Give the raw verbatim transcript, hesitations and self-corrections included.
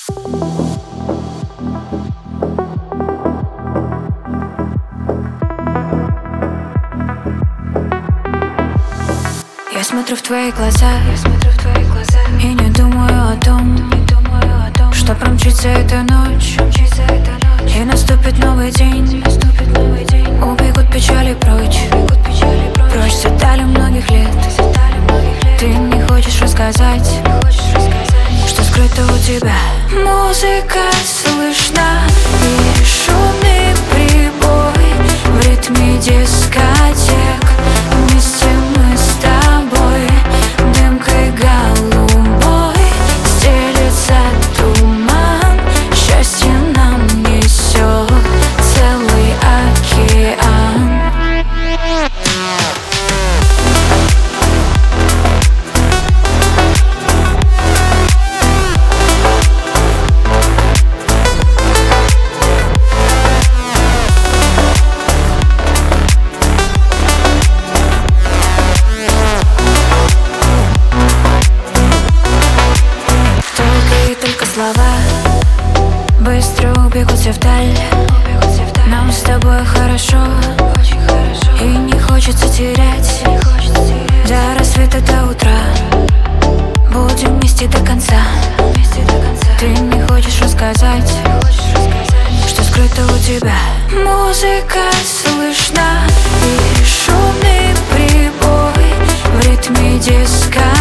Я смотрю в твои глаза, я смотрю в твои глаза и не думаю о том, не думаю о том, что промчится эта ночь, промчится эта ночь, и наступит новый день, наступит новый день. Убегут печали прочь, убегут печали прочь, прочь с детали многих лет, детали многих лет. Ты не хочешь рассказать, не хочешь рассказать, что скрыто у тебя. Музыка слышна и шумный прибой в ритме дискотек. Вместе мы с тобой дымкой голубой стелется туман. Счастье нам несет целый океан. Слова быстро убегут все вдаль. Нам с тобой хорошо, очень хорошо, и не хочется терять, не хочется терять. До рассвета, до утра будем вместе до конца, вместе до конца. Ты не хочешь рассказать, не хочешь рассказать, что скрыто у тебя. Музыка слышна и шумный прибой в ритме диска.